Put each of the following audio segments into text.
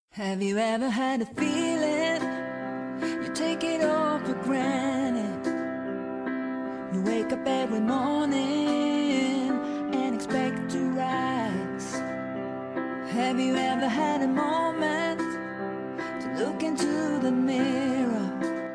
Have you ever had a feeling you take it all for granted? You wake up every morning and expect to rise. Have you ever had a moment to look into the mirror?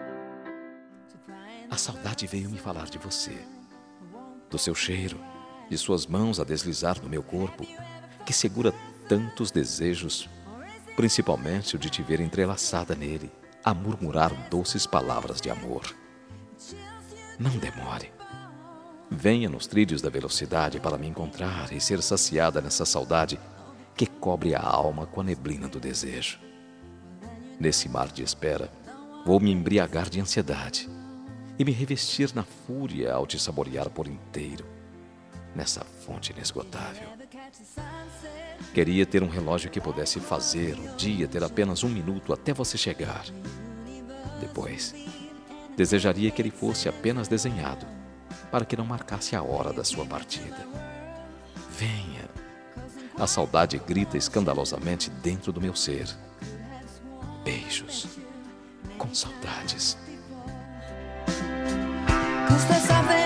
A saudade veio me falar de você, do seu cheiro, de suas mãos a deslizar no meu corpo, que segura tantos desejos, principalmente o de te ver entrelaçada nele, a murmurar doces palavras de amor. Não demore. Venha nos trilhos da velocidade para me encontrar e ser saciada nessa saudade que cobre a alma com a neblina do desejo. Nesse mar de espera, vou me embriagar de ansiedade e me revestir na fúria ao te saborear por inteiro, nessa fonte inesgotável. Queria ter um relógio que pudesse fazer o dia ter apenas 1 minuto até você chegar. Depois, desejaria que ele fosse apenas desenhado, para que não marcasse a hora da sua partida. Venha! A saudade grita escandalosamente dentro do meu ser. Beijos, com saudades. 'Cause there's something